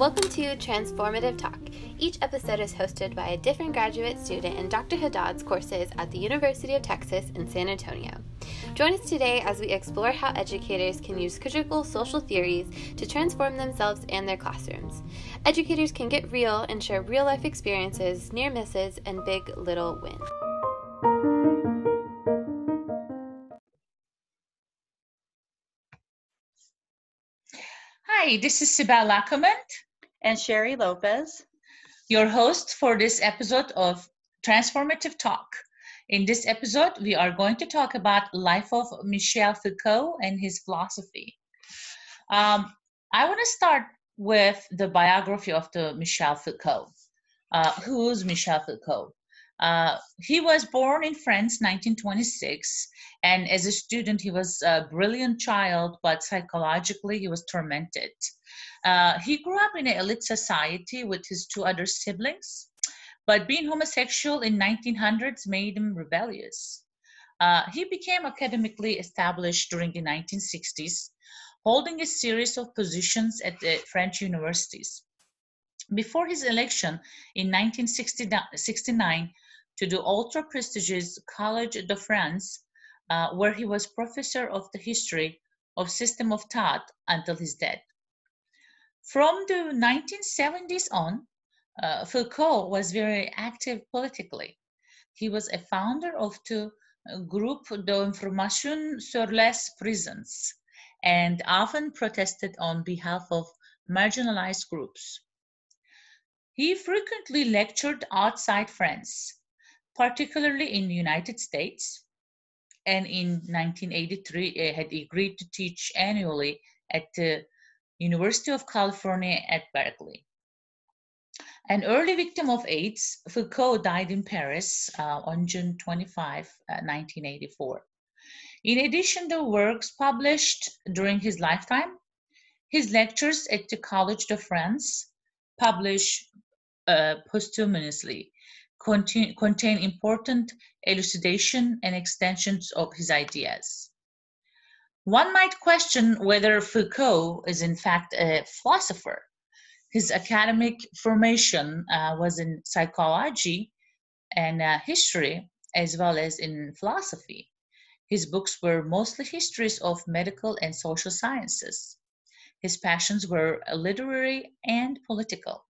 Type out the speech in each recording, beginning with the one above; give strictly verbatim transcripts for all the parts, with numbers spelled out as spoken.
Welcome to Transformative Talk. Each episode is hosted by a different graduate student in Doctor Haddad's courses at the University of Texas in San Antonio. Join us today as we explore how educators can use critical social theories to transform themselves and their classrooms. Educators can get real and share real-life experiences, near misses, and big little wins. Hi, this is Sibel Lacomant and Sherry Lopez, your host for this episode of Transformative Talk. In this episode, we are going to talk about the life of Michel Foucault and his philosophy. Um, I want to start with the biography of the Michel Foucault. Uh, who's Michel Foucault? Uh, he was born in France, nineteen twenty-six, and as a student, he was a brilliant child, but psychologically, he was tormented. Uh, he grew up in an elite society with his two other siblings, but being homosexual in nineteen hundreds made him rebellious. Uh, he became academically established during the nineteen sixties, holding a series of positions at the French universities. Before his election in nineteen sixty-nine to the ultra-prestigious Collège de France, uh, where he was professor of the history of system of thought until his death. From the nineteen seventies on, uh, Foucault was very active politically. He was a founder of the Groupe d'Information sur les Prisons and often protested on behalf of marginalized groups. He frequently lectured outside France, particularly in the United States, and in nineteen eighty-three uh, had agreed to teach annually at the University of California at Berkeley. An early victim of AIDS, Foucault died in Paris uh, on June twenty-fifth, uh, nineteen eighty-four. In addition to works published during his lifetime, his lectures at the Collège de France, published uh, posthumously, contain, contain important elucidation and extensions of his ideas. One might question whether Foucault is in fact a philosopher. His academic formation uh, was in psychology and uh, history, as well as in philosophy. His books were mostly histories of medical and social sciences. His passions were literary and political.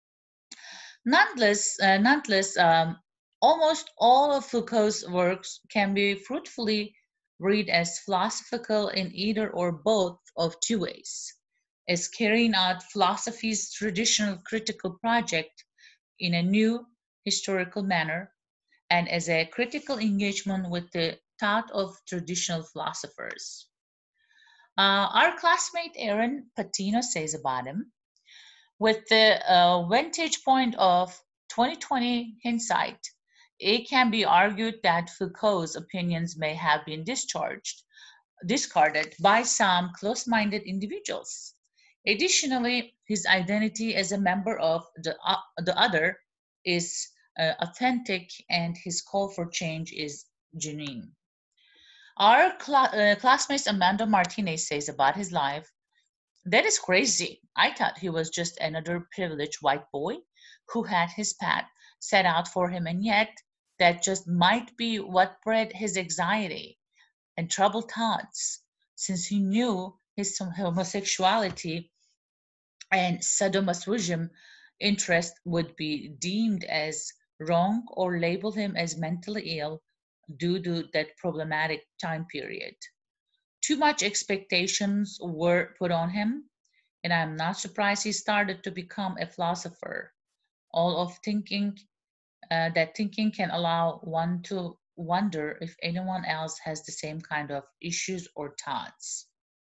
Nonetheless, uh, nonetheless um, almost all of Foucault's works can be fruitfully read as philosophical in either or both of two ways, as carrying out philosophy's traditional critical project in a new historical manner, and as a critical engagement with the thought of traditional philosophers. Uh, our classmate Aaron Patino says about him, with the uh, vantage point of twenty twenty hindsight, it can be argued that Foucault's opinions may have been discharged, discarded by some close-minded individuals. Additionally, his identity as a member of the, uh, the other is uh, authentic, and his call for change is genuine. Our cl- uh, classmate Amanda Martinez says about his life, "That is crazy. I thought he was just another privileged white boy who had his path set out for him, and yet that just might be what bred his anxiety and troubled thoughts, since he knew his homosexuality and sadomasochism interest would be deemed as wrong or label him as mentally ill due to that problematic time period. Too much expectations were put on him, and I'm not surprised he started to become a philosopher. All of thinking, uh, that thinking can allow one to wonder if anyone else has the same kind of issues or thoughts."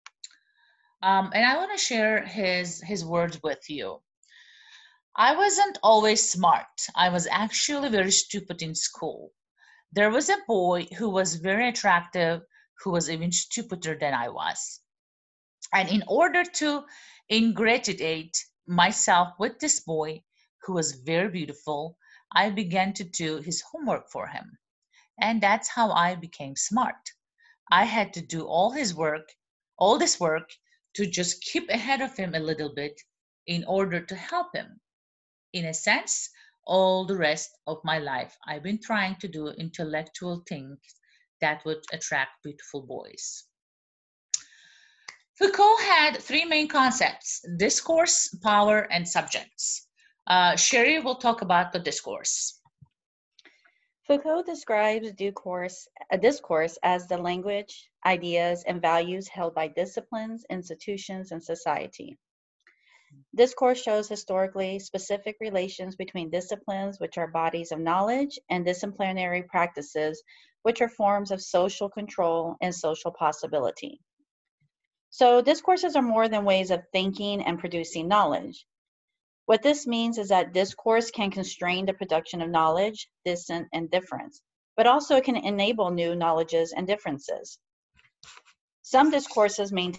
Um, and I want to share his, his words with you. "I wasn't always smart. I was actually very stupid in school. There was a boy who was very attractive, who was even stupider than I was. And in order to ingratiate myself with this boy, who was very beautiful, I began to do his homework for him. And that's how I became smart. I had to do all his work, all this work, to just keep ahead of him a little bit in order to help him. In a sense, all the rest of my life, I've been trying to do intellectual things that would attract beautiful boys. Foucault had three main concepts: discourse, power, and subjects. Uh, Sherry will talk about the discourse. Foucault describes discourse, a discourse as the language, ideas, and values held by disciplines, institutions, and society. Discourse shows historically specific relations between disciplines, which are bodies of knowledge, and disciplinary practices, which are forms of social control and social possibility. So discourses are more than ways of thinking and producing knowledge. What this means is that discourse can constrain the production of knowledge, dissent, and difference, but also it can enable new knowledges and differences. Some discourses maintain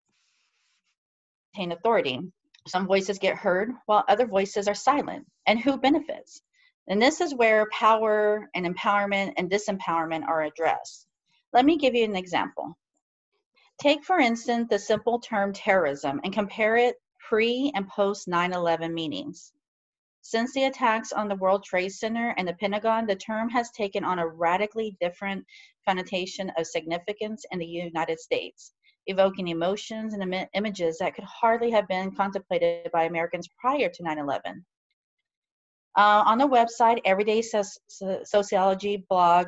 authority. Some voices get heard while other voices are silent. And who benefits? And this is where power and empowerment and disempowerment are addressed. Let me give you an example. Take, for instance, the simple term terrorism and compare it pre and post nine eleven meanings. Since the attacks on the World Trade Center and the Pentagon, the term has taken on a radically different connotation of significance in the United States, evoking emotions and im- images that could hardly have been contemplated by Americans prior to nine eleven. Uh, on the website, Everyday Soci- Sociology blog,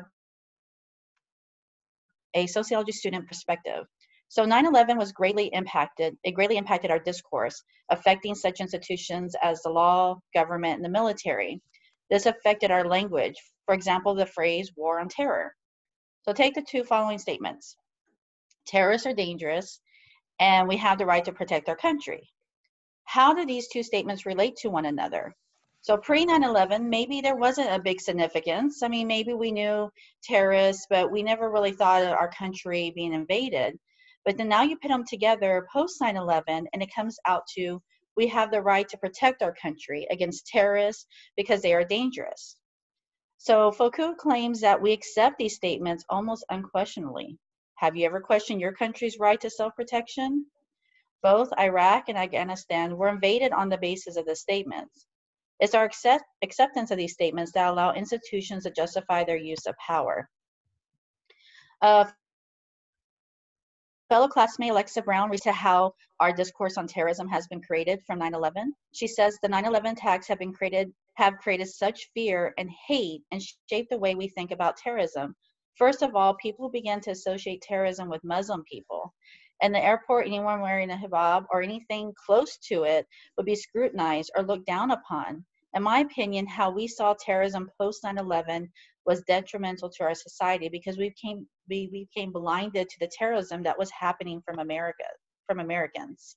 a sociology student perspective. So nine eleven was greatly impacted, it greatly impacted our discourse, affecting such institutions as the law, government, and the military. This affected our language. For example, the phrase war on terror. So take the two following statements. Terrorists are dangerous, and we have the right to protect our country. How do these two statements relate to one another? So pre nine eleven, maybe there wasn't a big significance. I mean, maybe we knew terrorists, but we never really thought of our country being invaded. But then now you put them together post nine eleven, and it comes out to we have the right to protect our country against terrorists because they are dangerous. So Foucault claims that we accept these statements almost unquestionably. Have you ever questioned your country's right to self-protection? Both Iraq and Afghanistan were invaded on the basis of the statements. It's our accept, acceptance of these statements that allow institutions to justify their use of power. Uh, fellow classmate Alexa Brown reads to how our discourse on terrorism has been created from nine eleven. She says the nine eleven attacks have been created, have created such fear and hate and shaped the way we think about terrorism. First of all, people began to associate terrorism with Muslim people. In the airport, anyone wearing a hijab or anything close to it would be scrutinized or looked down upon. In my opinion, how we saw terrorism post nine eleven was detrimental to our society because we became, we became blinded to the terrorism that was happening from America, from Americans.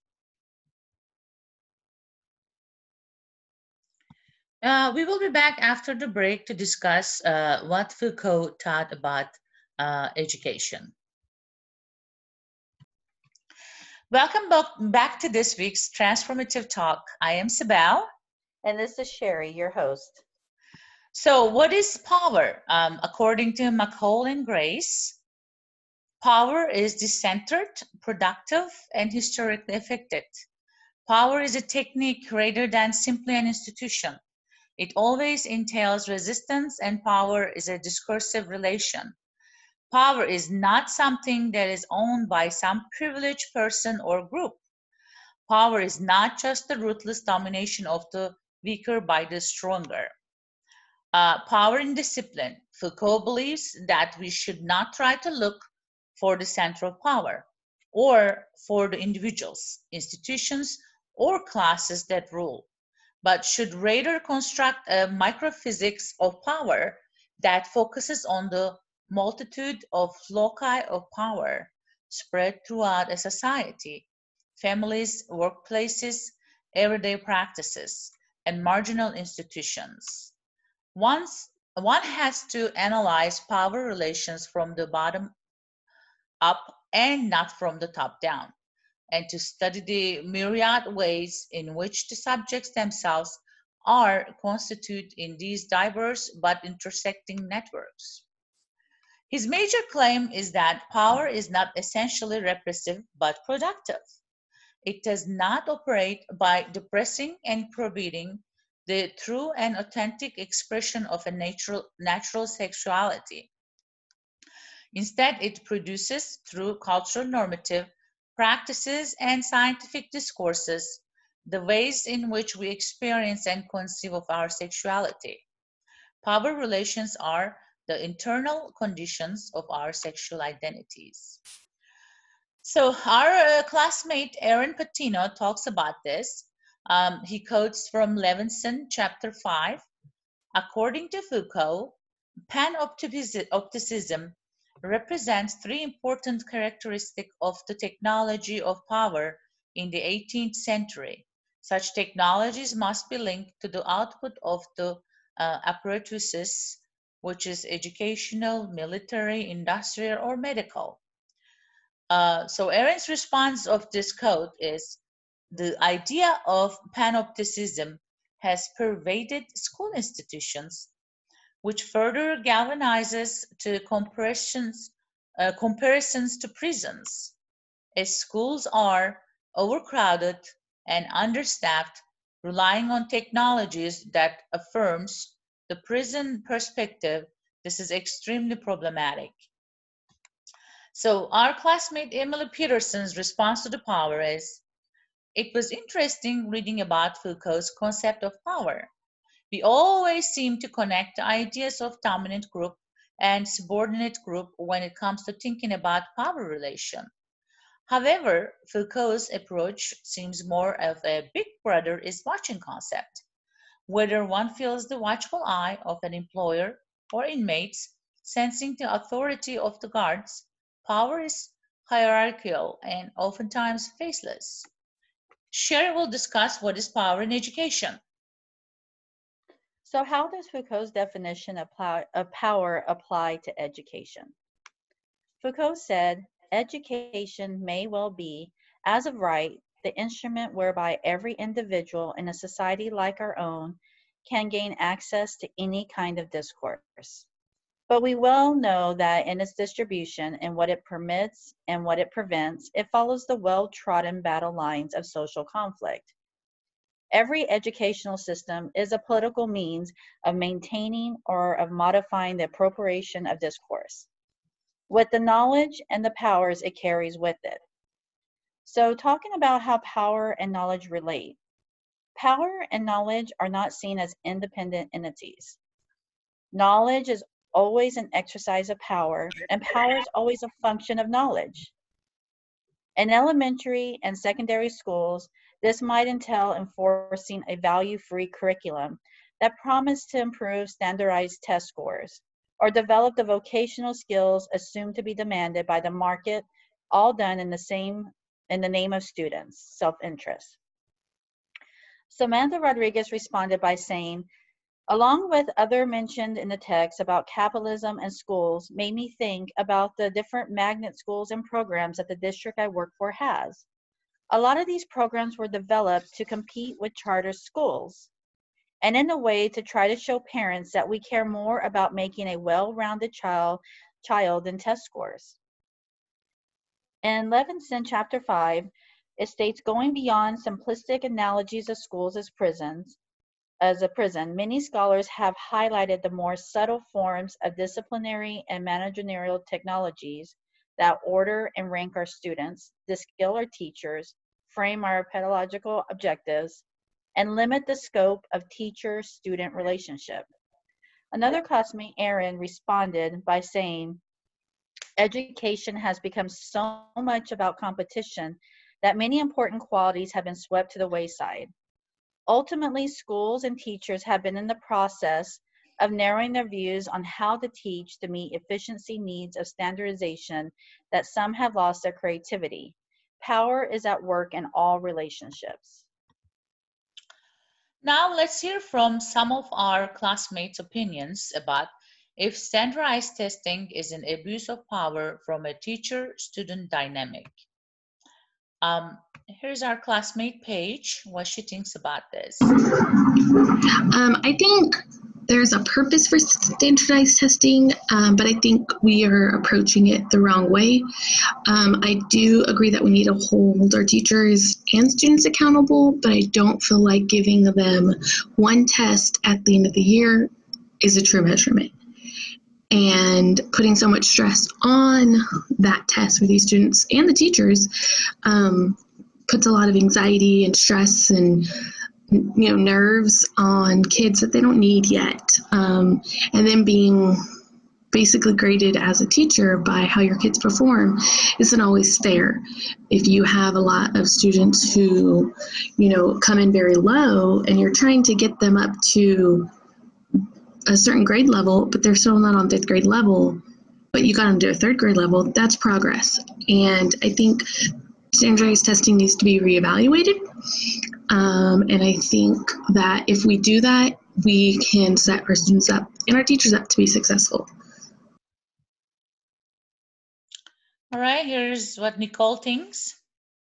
Uh, we will be back after the break to discuss uh, what Foucault taught about uh, education. Welcome back to this week's Transformative Talk. I am Sibel. And this is Sherry, your host. So what is power? Um, according to McCall and Grace, power is decentered, productive, and historically affected. Power is a technique rather than simply an institution. It always entails resistance, and power is a discursive relation. Power is not something that is owned by some privileged person or group. Power is not just the ruthless domination of the weaker by the stronger. Uh, power and discipline. Foucault believes that we should not try to look for the center of power or for the individuals, institutions, or classes that rule, but should rather construct a microphysics of power that focuses on the multitude of loci of power spread throughout a society, families, workplaces, everyday practices, and marginal institutions. Once, one has to analyze power relations from the bottom up and not from the top down, and to study the myriad ways in which the subjects themselves are constituted in these diverse but intersecting networks. His major claim is that power is not essentially repressive but productive. It does not operate by depressing and prohibiting the true and authentic expression of a natural, natural sexuality. Instead, it produces, through cultural normative practices and scientific discourses, the ways in which we experience and conceive of our sexuality. Power relations are the internal conditions of our sexual identities. So our uh, classmate Aaron Patino talks about this. Um, he quotes from Levinson, chapter five. According to Foucault, panopticism represents three important characteristics of the technology of power in the eighteenth century. Such technologies must be linked to the output of the uh, apparatuses, which is educational, military, industrial, or medical. Uh, so Aaron's response of this quote is, the idea of panopticism has pervaded school institutions, which further galvanizes to comparisons, uh, comparisons to prisons. As schools are overcrowded and understaffed, relying on technologies that affirms the prison perspective, this is extremely problematic. So our classmate Emily Peterson's response to the power is, it was interesting reading about Foucault's concept of power. We always seem to connect the ideas of dominant group and subordinate group when it comes to thinking about power relation. However, Foucault's approach seems more of a big brother is watching concept. Whether one feels the watchful eye of an employer or inmates, sensing the authority of the guards, power is hierarchical and oftentimes faceless. Sherry will discuss what is power in education. So how does Foucault's definition of power apply to education? Foucault said, education may well be, as of right, the instrument whereby every individual in a society like our own can gain access to any kind of discourse. But we well know that in its distribution and what it permits and what it prevents, it follows the well-trodden battle lines of social conflict. Every educational system is a political means of maintaining or of modifying the appropriation of discourse, with the knowledge and the powers it carries with it. So talking about how power and knowledge relate, power and knowledge are not seen as independent entities. Knowledge is always an exercise of power, and power is always a function of knowledge. In elementary and secondary schools, this might entail enforcing a value-free curriculum that promised to improve standardized test scores, or develop the vocational skills assumed to be demanded by the market, all done in the same in the name of students' self-interest. Samantha Rodriguez responded by saying, along with other mentioned in the text about capitalism and schools, made me think about the different magnet schools and programs that the district I work for has. A lot of these programs were developed to compete with charter schools, and in a way to try to show parents that we care more about making a well-rounded child, child than test scores. In Levinson chapter five, it states, going beyond simplistic analogies of schools as prisons, as a prison, many scholars have highlighted the more subtle forms of disciplinary and managerial technologies that order and rank our students, distill our teachers, frame our pedagogical objectives, and limit the scope of teacher-student relationship. Another classmate, Aaron, responded by saying, education has become so much about competition that many important qualities have been swept to the wayside. Ultimately, schools and teachers have been in the process of narrowing their views on how to teach to meet efficiency needs of standardization that some have lost their creativity. Power is at work in all relationships. Now let's hear from some of our classmates' opinions about if standardized testing is an abuse of power from a teacher-student dynamic. Um, here's our classmate Paige, what she thinks about this. Um, I think there's a purpose for standardized testing, um, but I think we are approaching it the wrong way. Um, I do agree that we need to hold our teachers and students accountable, but I don't feel like giving them one test at the end of the year is a true measurement. And putting so much stress on that test for these students and the teachers um, puts a lot of anxiety and stress and you know nerves on kids that they don't need yet. Um, and then being basically graded as a teacher by how your kids perform isn't always fair. If you have a lot of students who, you know, come in very low and you're trying to get them up to a certain grade level, but they're still not on fifth grade level, but you got them to a third grade level, that's progress. And I think standardized testing needs to be reevaluated. Um, and I think that if we do that, we can set our students up and our teachers up to be successful. All right, here's what Nicole thinks.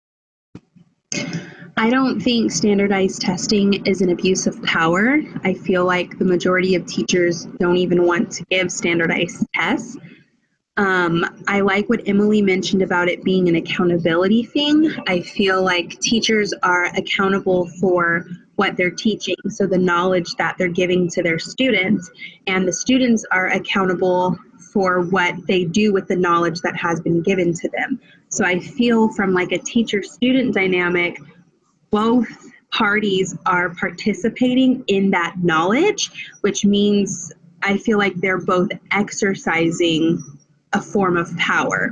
I don't think standardized testing is an abuse of power. I feel like the majority of teachers don't even want to give standardized tests. Um, I like what Emily mentioned about it being an accountability thing. I feel like teachers are accountable for what they're teaching, so the knowledge that they're giving to their students, and the students are accountable for what they do with the knowledge that has been given to them. So I feel from like a teacher-student dynamic, both parties are participating in that knowledge, which means I feel like they're both exercising a form of power.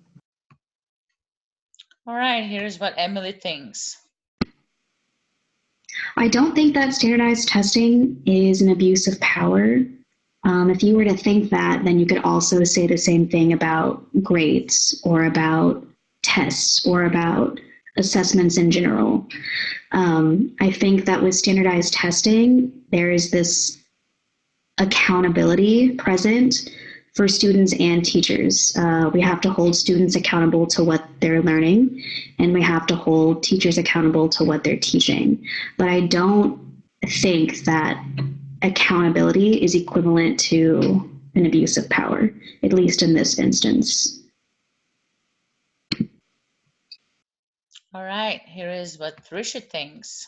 All right, here's what Emily thinks. I don't think that standardized testing is an abuse of power. Um, if you were to think that, then you could also say the same thing about grades or about tests or about assessments in general. Um, I think that with standardized testing, there is this accountability present for students and teachers. Uh, we have to hold students accountable to what they're learning, and we have to hold teachers accountable to what they're teaching. But I don't think that accountability is equivalent to an abuse of power, at least in this instance. All right, here is what Trisha thinks.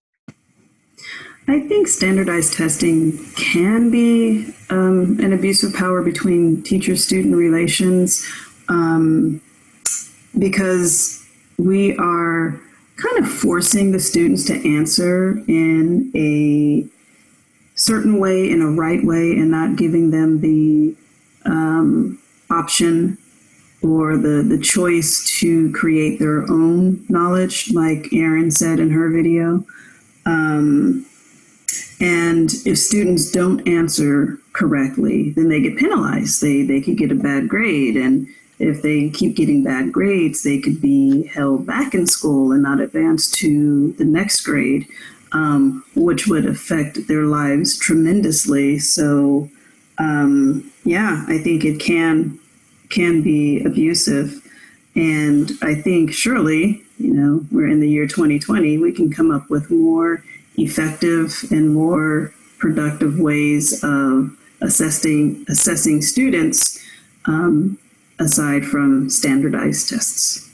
I think standardized testing can be um, an abuse of power between teacher-student relations um, because we are kind of forcing the students to answer in a certain way, in a right way, and not giving them the um, option or the, the choice to create their own knowledge, like Erin said in her video. Um, and if students don't answer correctly, then they get penalized. They, they could get a bad grade. And if they keep getting bad grades, they could be held back in school and not advance to the next grade, um, which would affect their lives tremendously. So, um, yeah, I think it can can be abusive. And I think surely, you know, we're in the year twenty twenty, we can come up with more effective and more productive ways of assessing assessing students um, aside from standardized tests.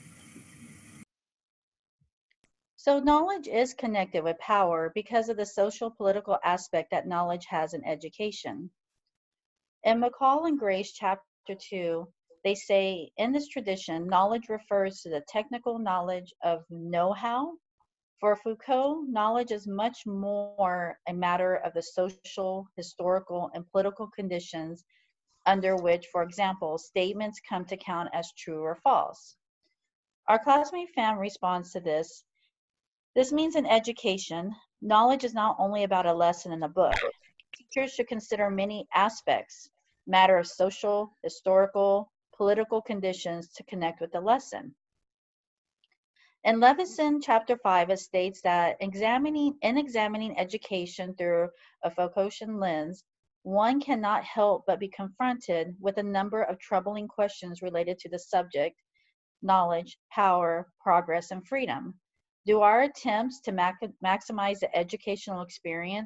So knowledge is connected with power because of the social political aspect that knowledge has in education. In McCall and Grace chapter two, they say, in this tradition, knowledge refers to the technical knowledge of know-how. For Foucault, knowledge is much more a matter of the social, historical, and political conditions under which, for example, statements come to count as true or false. Our classmate Pham responds to this. This means in education, knowledge is not only about a lesson in a book. Teachers should consider many aspects, matter of social, historical, political conditions to connect with the lesson. In Levinson chapter five, it states that examining, in examining education through a Foucaultian lens, one cannot help but be confronted with a number of troubling questions related to the subject, knowledge, power, progress, and freedom. Do our attempts to mac- maximize the educational experience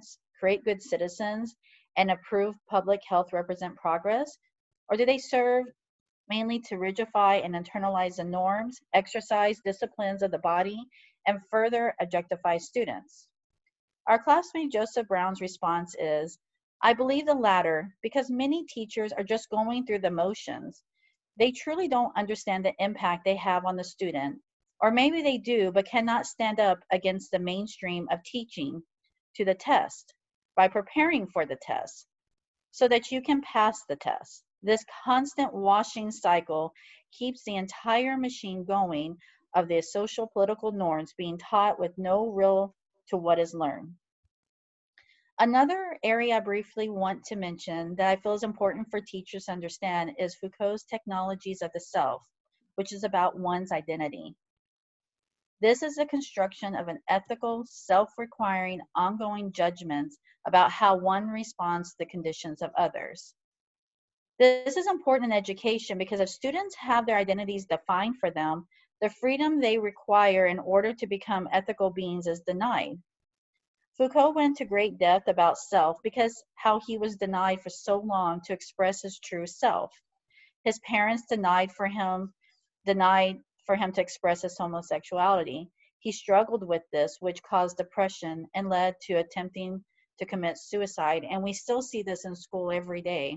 create good citizens and improve public health represent progress? Or do they serve mainly to rigidify and internalize the norms, exercise disciplines of the body, and further objectify students? Our classmate Joseph Brown's response is, I believe the latter because many teachers are just going through the motions. They truly don't understand the impact they have on the student, or maybe they do but cannot stand up against the mainstream of teaching to the test by preparing for the test so that you can pass the test. This constant washing cycle keeps the entire machine going of the social political norms being taught with no real to what is learned. Another area I briefly want to mention that I feel is important for teachers to understand is Foucault's Technologies of the Self, which is about one's identity. This is a construction of an ethical, self-requiring, ongoing judgments about how one responds to the conditions of others. This is important in education because if students have their identities defined for them, the freedom they require in order to become ethical beings is denied. Foucault went to great depth about self because how he was denied for so long to express his true self. His parents denied for him, denied for him to express his homosexuality. He struggled with this, which caused depression and led to attempting to commit suicide, and we still see this in school every day.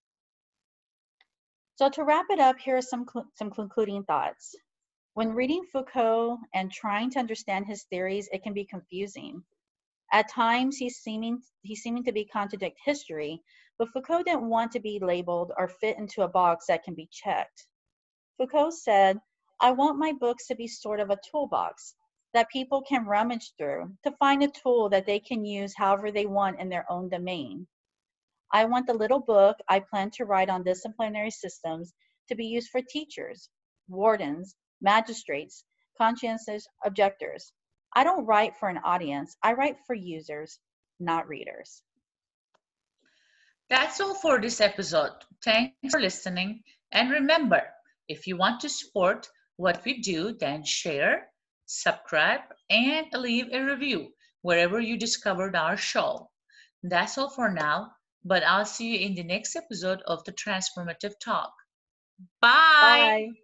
So to wrap it up, here are some, cl- some concluding thoughts. When reading Foucault and trying to understand his theories, it can be confusing. At times, he's seeming, he's seeming to be contradict history, but Foucault didn't want to be labeled or fit into a box that can be checked. Foucault said, I want my books to be sort of a toolbox that people can rummage through to find a tool that they can use however they want in their own domain. I want the little book I plan to write on disciplinary systems to be used for teachers, wardens, magistrates, conscientious objectors. I don't write for an audience. I write for users, not readers. That's all for this episode. Thanks for listening. And remember, if you want to support what we do, then share, subscribe, and leave a review wherever you discovered our show. That's all for now, but I'll see you in the next episode of the Transformative Talk. Bye! Bye.